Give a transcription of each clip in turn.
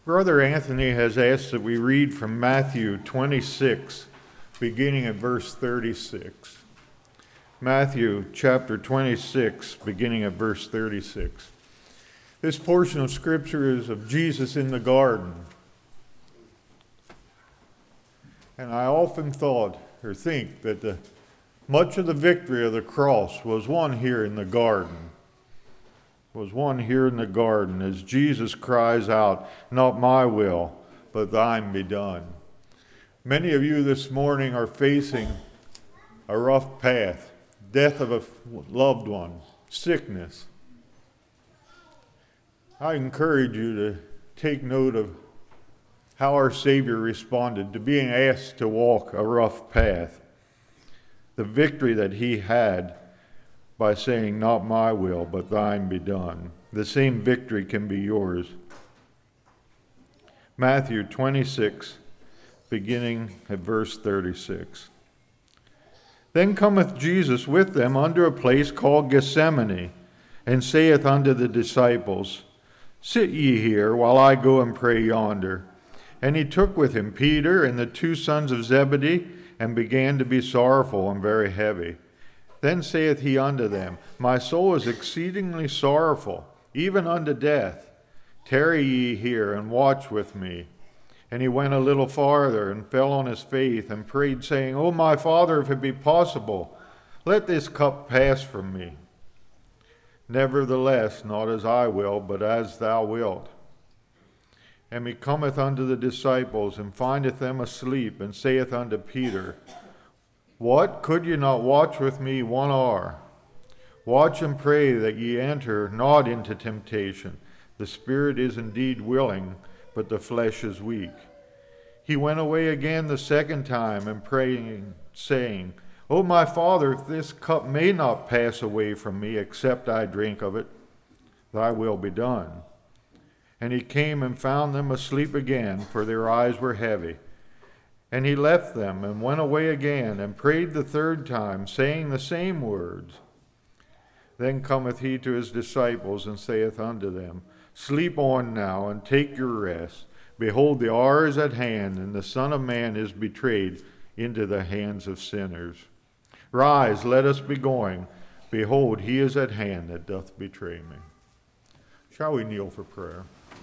Brother Anthony has asked that we read from Matthew 26, beginning at verse 36. Matthew chapter 26, beginning at verse 36. This portion of Scripture is of Jesus in the garden. And I often think that much of the victory of the cross was won here in the garden. As Jesus cries out, "Not my will, but thine be done." Many of you this morning are facing a rough path, death of a loved one, sickness. I encourage you to take note of how our Savior responded to being asked to walk a rough path. The victory that he had by saying, "Not my will, but thine be done." The same victory can be yours. Matthew 26, beginning at verse 36. Then cometh Jesus with them unto a place called Gethsemane, and saith unto the disciples, "Sit ye here, while I go and pray yonder." And he took with him Peter and the two sons of Zebedee, and began to be sorrowful and very heavy. Then saith he unto them, "My soul is exceedingly sorrowful, even unto death. Tarry ye here, and watch with me." And he went a little farther, and fell on his face, and prayed, saying, "O my Father, if it be possible, let this cup pass from me. Nevertheless, not as I will, but as thou wilt." And he cometh unto the disciples, and findeth them asleep, and saith unto Peter, "What, could ye not watch with me 1 hour? Watch and pray that ye enter not into temptation. The spirit is indeed willing, but the flesh is weak." He went away again the second time, and praying, saying, "O my Father, if this cup may not pass away from me, except I drink of it, thy will be done." And he came and found them asleep again, for their eyes were heavy. And he left them, and went away again, and prayed the third time, saying the same words. Then cometh he to his disciples, and saith unto them, "Sleep on now, and take your rest. Behold, the hour is at hand, and the Son of Man is betrayed into the hands of sinners. Rise, let us be going. Behold, he is at hand that doth betray me." Shall we kneel for prayer?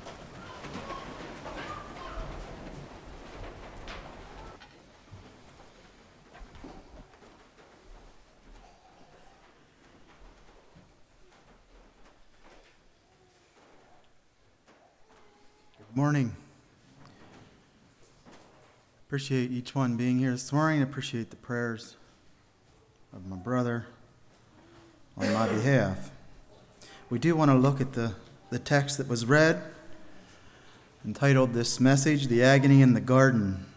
Good morning. Appreciate each one being here this morning. Appreciate the prayers of my brother on my behalf. We do want to look at the text that was read, entitled this message, "The Agony in the Garden."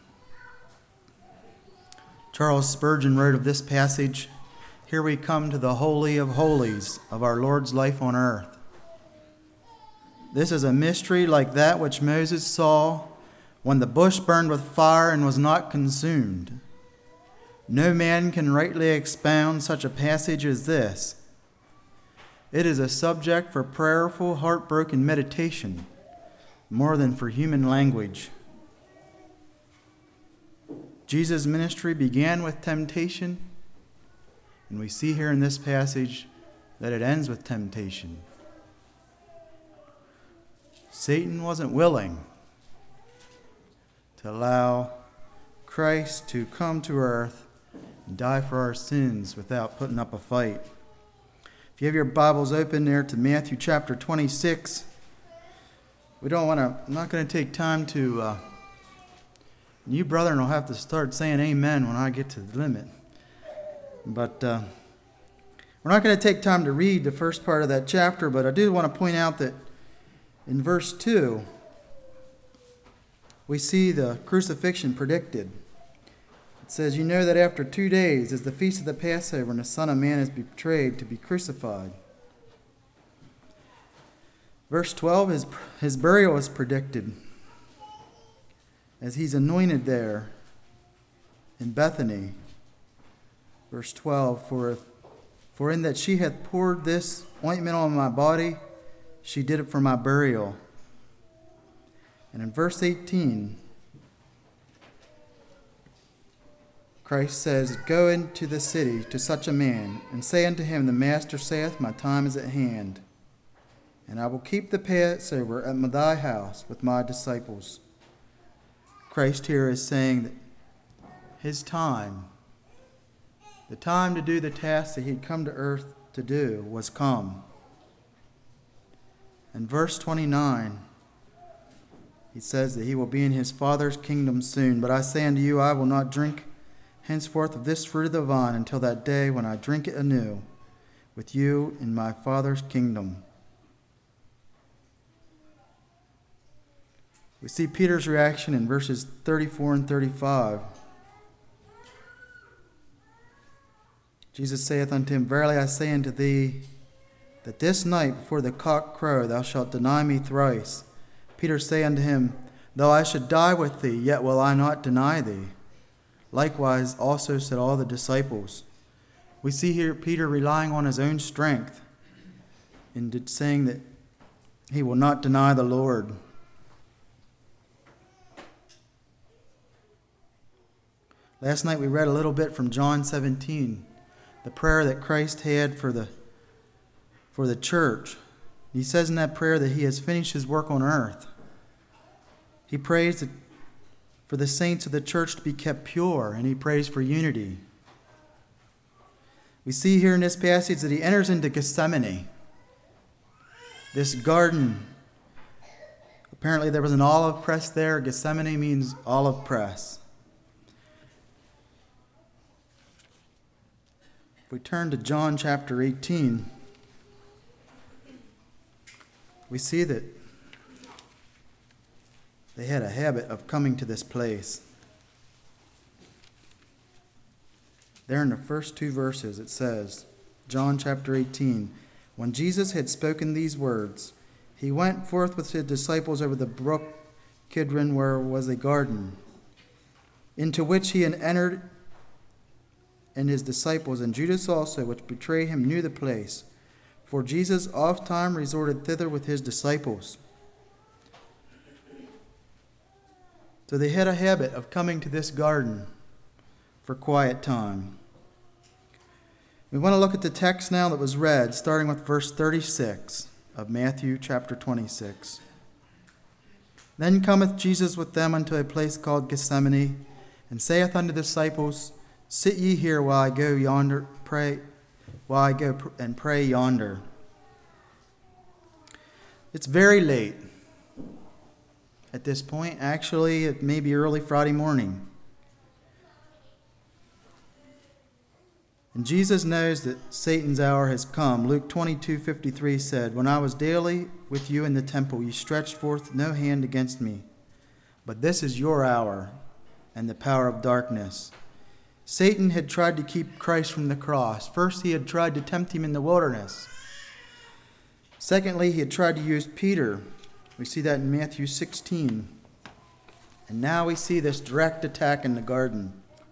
Charles Spurgeon wrote of this passage, "Here we come to the Holy of Holies of our Lord's life on earth. This is a mystery like that which Moses saw when the bush burned with fire and was not consumed. No man can rightly expound such a passage as this. It is a subject for prayerful, heartbroken meditation, more than for human language. Jesus' ministry began with temptation, and we see here in this passage that it ends with temptation. Satan wasn't willing to allow Christ to come to earth and die for our sins without putting up a fight. If you have your Bibles open there to Matthew chapter 26, I'm not going to take time to, you brethren will have to start saying amen when I get to the limit. But we're not going to take time to read the first part of that chapter, but I do want to point out that in verse 2, we see the crucifixion predicted. It says, "You know that after 2 days is the feast of the Passover, and the Son of Man is betrayed to be crucified." Verse 12, his burial is predicted as he's anointed there in Bethany. Verse 12, For in that she hath poured this ointment on my body, she did it for my burial. And in verse 18, Christ says, "Go into the city to such a man, and say unto him, The Master saith, My time is at hand, and I will keep the Passover at thy house with my disciples." Christ here is saying that his time, the time to do the task that he'd come to earth to do, was come. In verse 29, he says that he will be in his Father's kingdom soon. "But I say unto you, I will not drink henceforth of this fruit of the vine until that day when I drink it anew with you in my Father's kingdom." We see Peter's reaction in verses 34 and 35. Jesus saith unto him, "Verily I say unto thee, that this night before the cock crow thou shalt deny me thrice." Peter say unto him, "Though I should die with thee, yet will I not deny thee." Likewise also said all the disciples. We see here Peter relying on his own strength in saying that he will not deny the Lord. Last night we read a little bit from John 17, the prayer that Christ had for the church. He says in that prayer that he has finished his work on earth. He prays for the saints of the church to be kept pure, and he prays for unity. We see here in this passage that he enters into Gethsemane, this garden. Apparently there was an olive press there. Gethsemane means olive press. If we turn to John chapter 18, we see that they had a habit of coming to this place. There in the first two verses it says, John chapter 18, "When Jesus had spoken these words, he went forth with his disciples over the brook Kidron, where was a garden, into which he had entered, and his disciples, and Judas also, which betrayed him, knew the place. For Jesus oft-time resorted thither with his disciples." So they had a habit of coming to this garden for quiet time. We want to look at the text now that was read, starting with verse 36 of Matthew chapter 26. "Then cometh Jesus with them unto a place called Gethsemane, and saith unto the disciples, Sit ye here while I go and pray yonder." It's very late at this point. Actually, it may be early Friday morning. And Jesus knows that Satan's hour has come. Luke 22:53 said, "When I was daily with you in the temple, you stretched forth no hand against me. But this is your hour and the power of darkness." Satan had tried to keep Christ from the cross. First, he had tried to tempt him in the wilderness. Secondly, he had tried to use Peter. We see that in Matthew 16. And now we see this direct attack in the garden.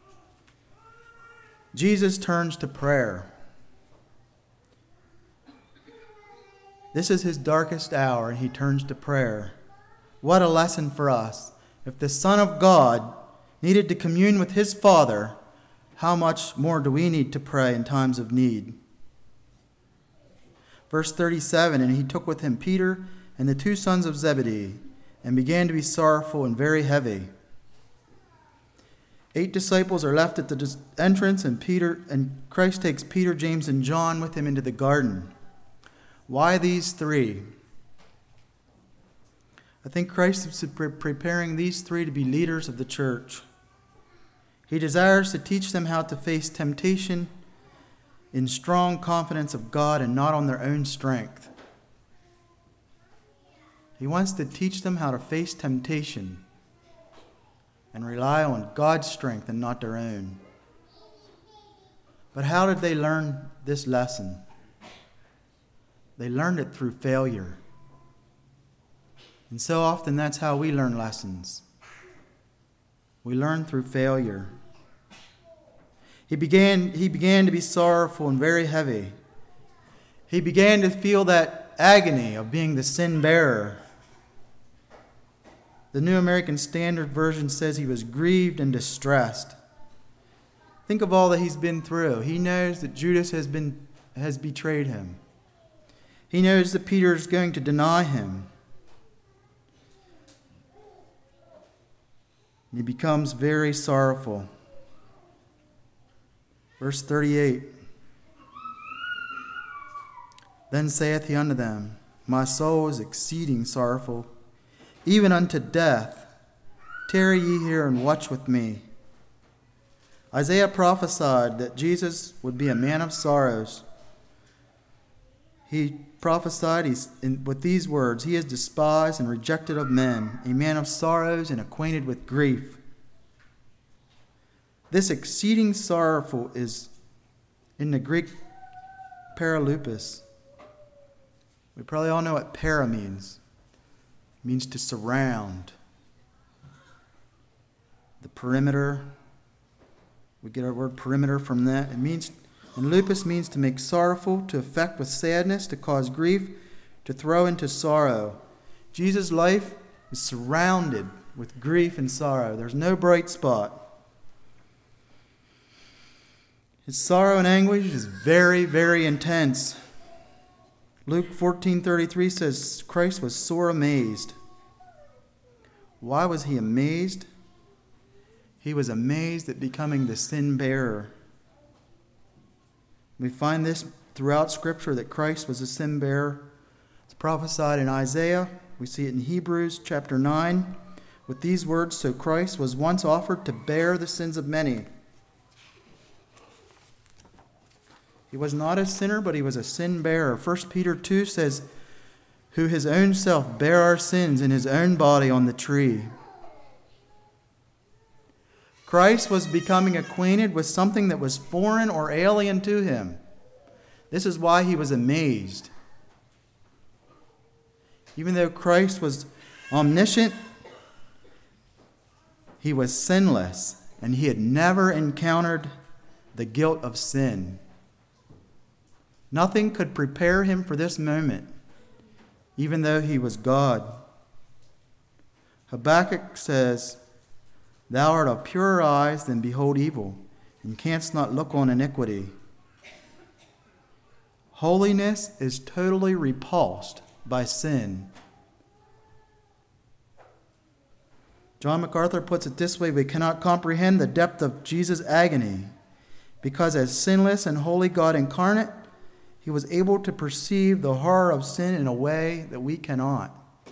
Jesus turns to prayer. This is his darkest hour, and he turns to prayer. What a lesson for us. If the Son of God needed to commune with his Father, how much more do we need to pray in times of need? Verse 37, "And he took with him Peter and the two sons of Zebedee, and began to be sorrowful and very heavy." 8 disciples are left at the entrance, and Christ takes Peter, James, and John with him into the garden. Why these 3? I think Christ is preparing these 3 to be leaders of the church. He desires to teach them how to face temptation in strong confidence of God and not on their own strength. He wants to teach them how to face temptation and rely on God's strength and not their own. But how did they learn this lesson? They learned it through failure. And so often that's how we learn lessons. We learn through failure. He began to be sorrowful and very heavy. He began to feel that agony of being the sin bearer. The New American Standard Version says he was grieved and distressed. Think of all that he's been through. He knows that Judas has betrayed him. He knows that Peter is going to deny him. He becomes very sorrowful. Verse 38. Then saith he unto them, My soul is exceeding sorrowful, even unto death. Tarry ye here and watch with me. Isaiah prophesied that Jesus would be a man of sorrows. He prophesied with these words, He is despised and rejected of men, a man of sorrows and acquainted with grief. This exceeding sorrowful is in the Greek paralupus. We probably all know what para means. It means to surround. The perimeter. We get our word perimeter from that. It means, and lupus means to make sorrowful, to affect with sadness, to cause grief, to throw into sorrow. Jesus' life is surrounded with grief and sorrow. There's no bright spot. His sorrow and anguish is very, very intense. Luke 14:33 says Christ was sore amazed. Why was he amazed? He was amazed at becoming the sin bearer. We find this throughout Scripture that Christ was a sin bearer. It's prophesied in Isaiah. We see it in Hebrews chapter 9 with these words, So Christ was once offered to bear the sins of many. He was not a sinner, but he was a sin bearer. 1 Peter 2 says, Who his own self bare our sins in his own body on the tree. Christ was becoming acquainted with something that was foreign or alien to him. This is why he was amazed. Even though Christ was omniscient, he was sinless, and he had never encountered the guilt of sin. Nothing could prepare him for this moment, even though he was God. Habakkuk says, Thou art of purer eyes than behold evil, and canst not look on iniquity. Holiness is totally repulsed by sin. John MacArthur puts it this way, we cannot comprehend the depth of Jesus' agony, because as sinless and holy God incarnate, he was able to perceive the horror of sin in a way that we cannot.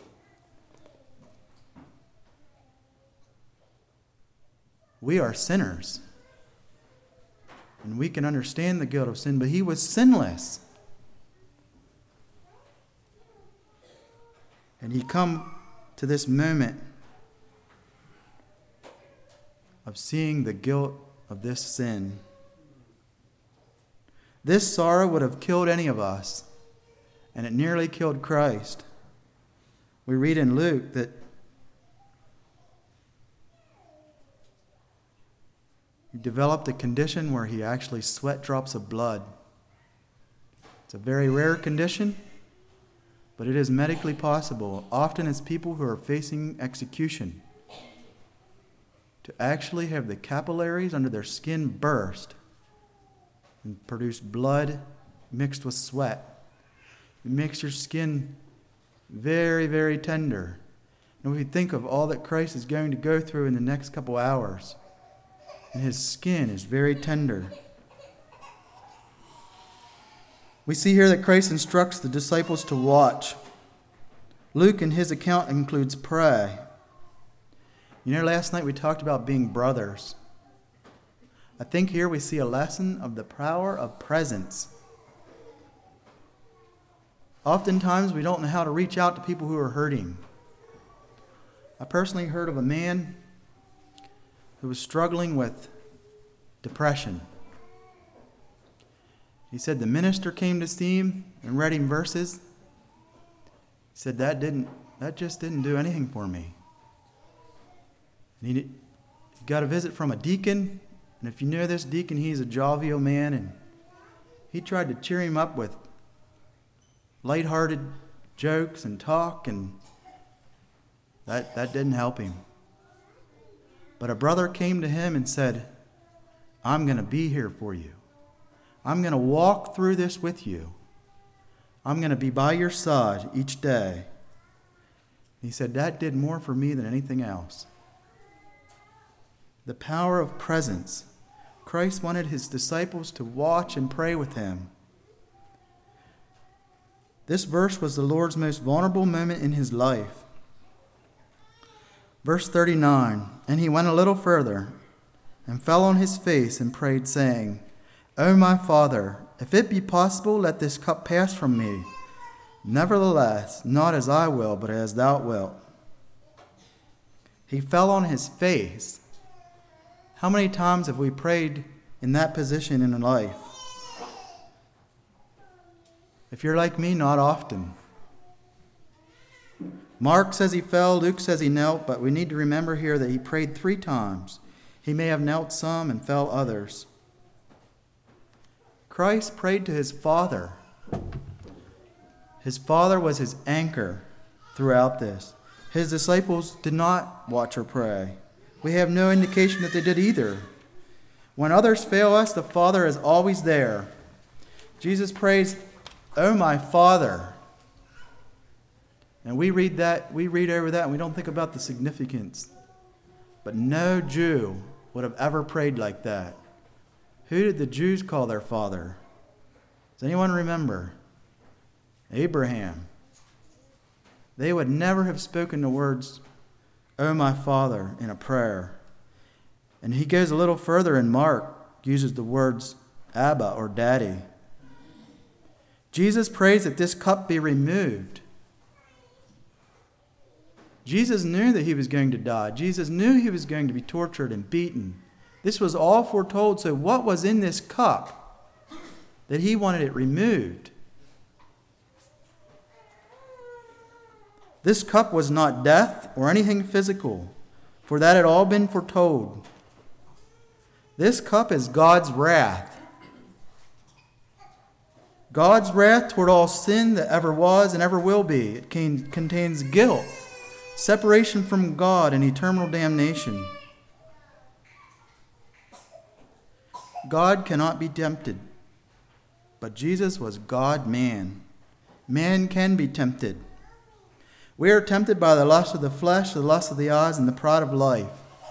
We are sinners, and we can understand the guilt of sin, but he was sinless. And he come to this moment of seeing the guilt of this sin. This sorrow would have killed any of us, and it nearly killed Christ. We read in Luke that he developed a condition where he actually sweat drops of blood. It's a very rare condition, but it is medically possible. Often it's people who are facing execution to actually have the capillaries under their skin burst and produce blood mixed with sweat. It makes your skin very, very tender. And if we think of all that Christ is going to go through in the next couple hours, and his skin is very tender. We see here that Christ instructs the disciples to watch. Luke in his account includes pray. You know, last night we talked about being brothers. I think here we see a lesson of the power of presence. Oftentimes we don't know how to reach out to people who are hurting. I personally heard of a man who was struggling with depression. He said the minister came to see him and read him verses. He said that just didn't do anything for me. And he got a visit from a deacon, and if you know this deacon, he's a jovial man, and he tried to cheer him up with lighthearted jokes and talk, and That didn't help him. But a brother came to him and said, I'm going to be here for you. I'm going to walk through this with you. I'm going to be by your side each day. He said, that did more for me than anything else. The power of presence. Christ wanted his disciples to watch and pray with him. This verse was the Lord's most vulnerable moment in his life. Verse 39, and he went a little further and fell on his face and prayed, saying, O my Father, if it be possible, let this cup pass from me. Nevertheless, not as I will, but as thou wilt. He fell on his face. How many times have we prayed in that position in life? If you're like me, not often. Mark says he fell, Luke says he knelt, but we need to remember here that he prayed 3 times. He may have knelt some and fell others. Christ prayed to his Father. His Father was his anchor throughout this. His disciples did not watch or pray. We have no indication that they did either. When others fail us, the Father is always there. Jesus prays, "O my Father." And we read over that, and we don't think about the significance. But no Jew would have ever prayed like that. Who did the Jews call their father? Does anyone remember? Abraham. They would never have spoken the words, "O my Father," in a prayer. And he goes a little further in Mark, uses the words Abba or Daddy. Jesus prays that this cup be removed. Jesus knew that he was going to die. Jesus knew he was going to be tortured and beaten. This was all foretold. So what was in this cup that he wanted it removed? This cup was not death or anything physical, for that had all been foretold. This cup is God's wrath. God's wrath toward all sin that ever was and ever will be. It contains guilt, separation from God, and eternal damnation. God cannot be tempted, but Jesus was God-man. Man can be tempted. We are tempted by the lust of the flesh, the lust of the eyes, and the pride of life.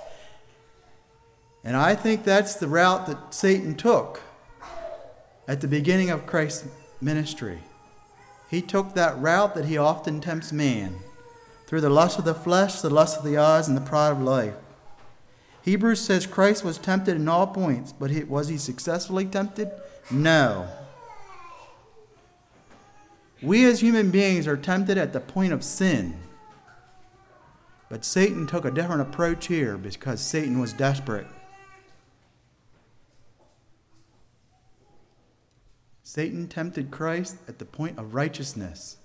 And I think that's the route that Satan took at the beginning of Christ's ministry. He took that route that he often tempts man, through the lust of the flesh, the lust of the eyes, and the pride of life. Hebrews says Christ was tempted in all points, but was he successfully tempted? No. We as human beings are tempted at the point of sin. But Satan took a different approach here because Satan was desperate. Satan tempted Christ at the point of righteousness.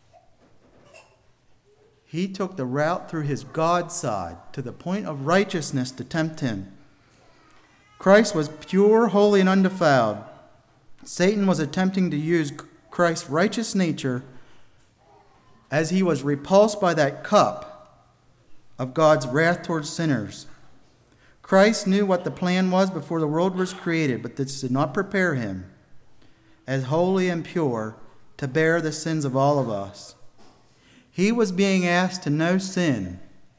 He took the route through his God side to the point of righteousness to tempt him. Christ was pure, holy, and undefiled. Satan was attempting to use Christ's righteous nature as he was repulsed by that cup of God's wrath towards sinners. Christ knew what the plan was before the world was created, but this did not prepare him as holy and pure to bear the sins of all of us. He was being asked to know sin.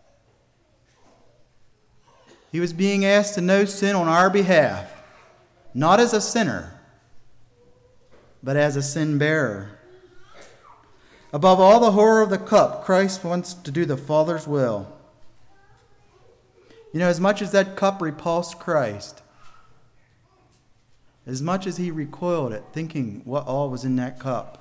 He was being asked to know sin on our behalf, not as a sinner, but as a sin bearer. Above all the horror of the cup, Christ wants to do the Father's will. You know, as much as that cup repulsed Christ, as much as he recoiled at thinking what all was in that cup,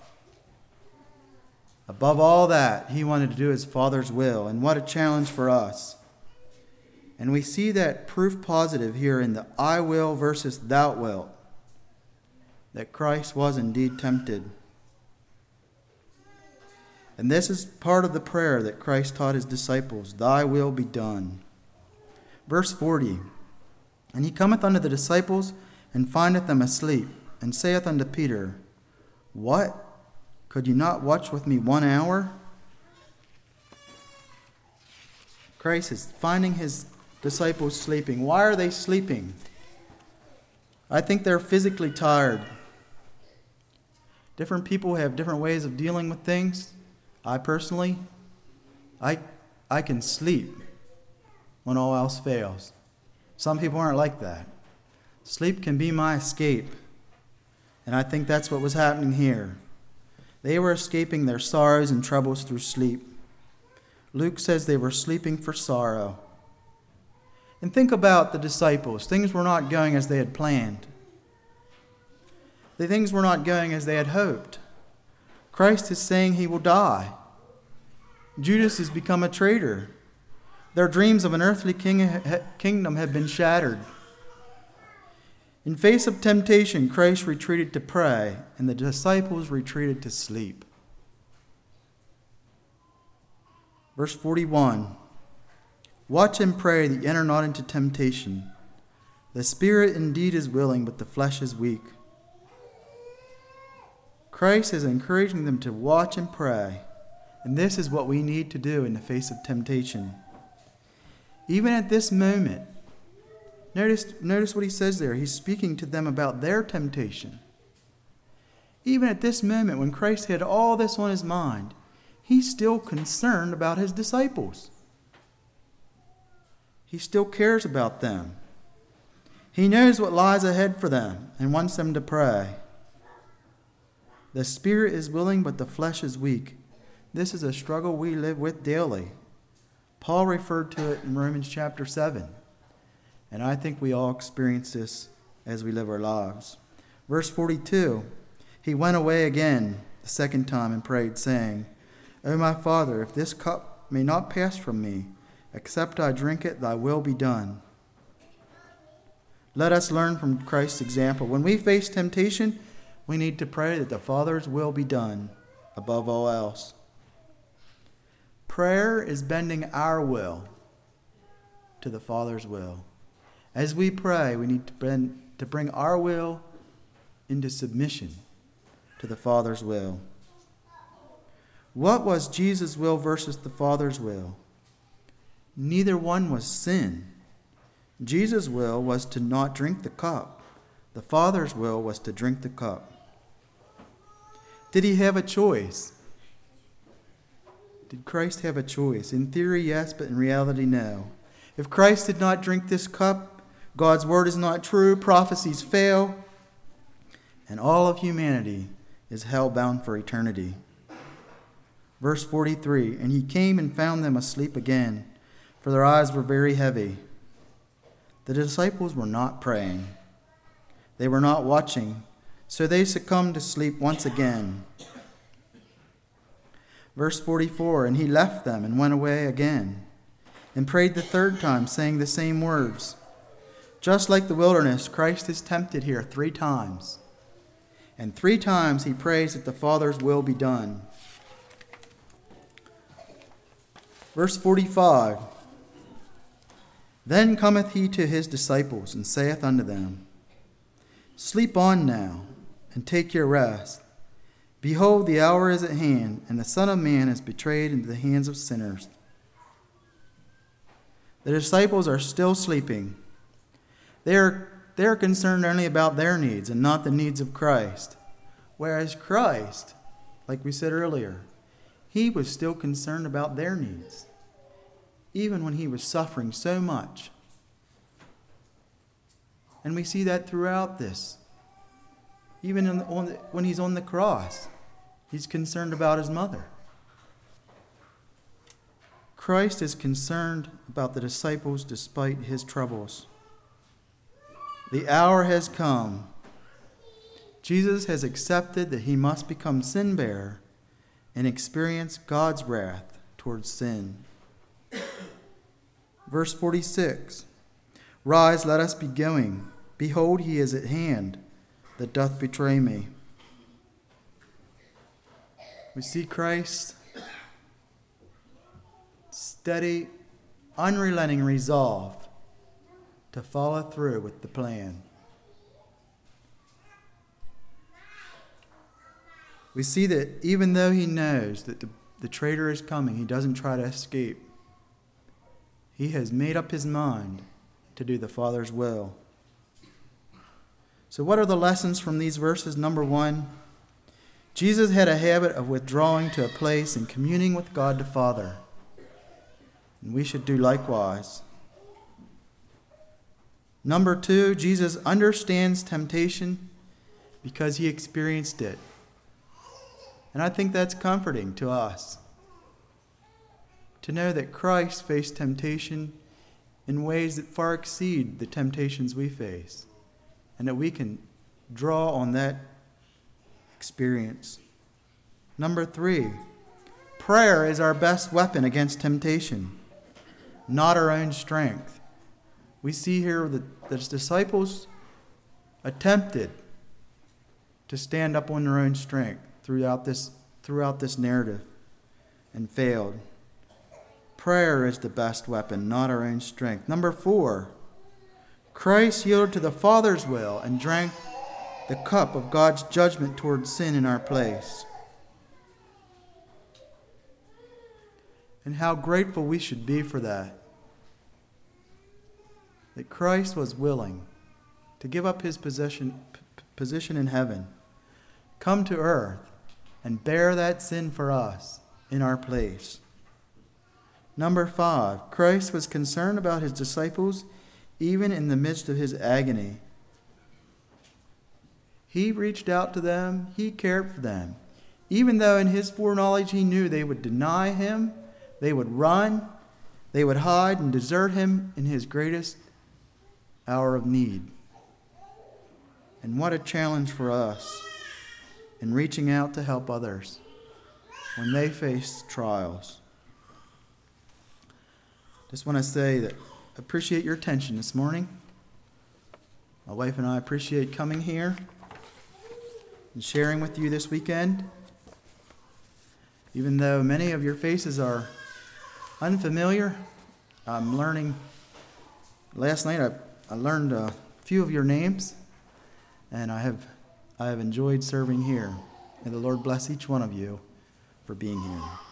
above all that, he wanted to do his Father's will. And what a challenge for us. And we see that proof positive here in the I will versus thou wilt, that Christ was indeed tempted. And this is part of the prayer that Christ taught his disciples, "Thy will be done." Verse 40, "And he cometh unto the disciples, and findeth them asleep, and saith unto Peter, What? Could you not watch with me 1 hour? Christ is finding his disciples sleeping. Why are they sleeping? I think they're physically tired. Different people have different ways of dealing with things. I personally, I can sleep when all else fails. Some people aren't like that. Sleep can be my escape. And I think that's what was happening here. They were escaping their sorrows and troubles through sleep. Luke says they were sleeping for sorrow. And think about the disciples. Things were not going as they had planned. The things were not going as they had hoped. Christ is saying he will die. Judas has become a traitor. Their dreams of an earthly kingdom have been shattered. In face of temptation, Christ retreated to pray, and the disciples retreated to sleep. Verse 41, watch and pray that you enter not into temptation. The spirit indeed is willing, but the flesh is weak. Christ is encouraging them to watch and pray, and this is what we need to do in the face of temptation. Even at this moment, notice what he says there. He's speaking to them about their temptation. Even at this moment, when Christ had all this on his mind, he's still concerned about his disciples. He still cares about them. He knows what lies ahead for them and wants them to pray. The spirit is willing, but the flesh is weak. This is a struggle we live with daily. Paul referred to it in Romans chapter 7. And I think we all experience this as we live our lives. Verse 42, he went away again the second time and prayed, saying, O my Father, if this cup may not pass from me, except I drink it, thy will be done. Let us learn from Christ's example. When we face temptation, we need to pray that the Father's will be done above all else. Prayer is bending our will to the Father's will. As we pray, we need to bring our will into submission to the Father's will. What was Jesus' will versus the Father's will? Neither one was sin. Jesus' will was to not drink the cup. The Father's will was to drink the cup. Did he have a choice? Did Christ have a choice? In theory, yes, but in reality, no. If Christ did not drink this cup, God's word is not true, prophecies fail, and all of humanity is hell-bound for eternity. Verse 43, and he came and found them asleep again, for their eyes were very heavy. The disciples were not praying. They were not watching, so they succumbed to sleep once again. Verse 44, and he left them and went away again, and prayed the third time, saying the same words. Just like the wilderness, Christ is tempted here 3 times. And 3 times he prays that the Father's will be done. Verse 45, then cometh he to his disciples, and saith unto them, sleep on now, and take your rest. Behold, the hour is at hand, and the Son of Man is betrayed into the hands of sinners. The disciples are still sleeping. They are concerned only about their needs and not the needs of Christ. Whereas Christ, like we said earlier, he was still concerned about their needs, even when he was suffering so much. And we see that throughout this. Even when he's on the cross, he's concerned about his mother. Christ is concerned about the disciples despite his troubles. The hour has come. Jesus has accepted that he must become sin-bearer and experience God's wrath towards sin. Verse 46, rise, let us be going. Behold, he is at hand that doth betray me. We see Christ steady, unrelenting resolve to follow through with the plan. We see that even though he knows that the traitor is coming, he doesn't try to escape. he has made up his mind to do the Father's will. So what are the lessons from these verses? Number 1, Jesus had a habit of withdrawing to a place and communing with God the Father. And we should do likewise. Number 2, Jesus understands temptation because he experienced it. And I think that's comforting to us, to know that Christ faced temptation in ways that far exceed the temptations we face, and that we can draw on that experience. Number 3, prayer is our best weapon against temptation, not our own strength. We see here that the disciples attempted to stand up on their own strength throughout this narrative and failed. Prayer is the best weapon, not our own strength. Number 4, Christ yielded to the Father's will and drank the cup of God's judgment towards sin in our place. And how grateful we should be for that. That Christ was willing to give up his position in heaven, come to earth, and bear that sin for us in our place. Number 5, Christ was concerned about his disciples even in the midst of his agony. He reached out to them. He cared for them. Even though in his foreknowledge he knew they would deny him, they would run, they would hide and desert him in his greatest hour of need. And what a challenge for us in reaching out to help others when they face trials. Just want to say that I appreciate your attention this morning. My wife and I appreciate coming here and sharing with you this weekend. Even though many of your faces are unfamiliar, I'm learning. Last night I learned a few of your names, and I have enjoyed serving here. May the Lord bless each one of you for being here.